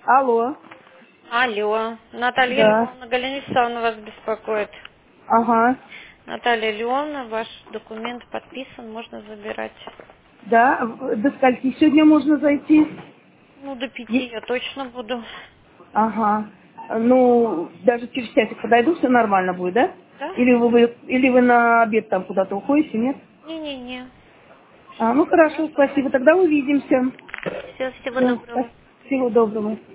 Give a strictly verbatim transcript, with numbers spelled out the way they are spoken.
Алло. Алло, Наталья Да. Львовна, Галина Исаевна вас беспокоит. Ага. Наталья Львовна, ваш документ подписан, можно забирать. Да. В- До скольки сегодня можно зайти? Ну, до пяти Е- я точно буду. Ага. Ну, даже через часик подойду, все нормально будет, да? Да? Или вы, вы- или вы на обед там куда-то уходите, нет? Не-не-не. А, ну Все хорошо, хорошо. спасибо. Тогда увидимся. Все, всего Все, доброго. всего доброго.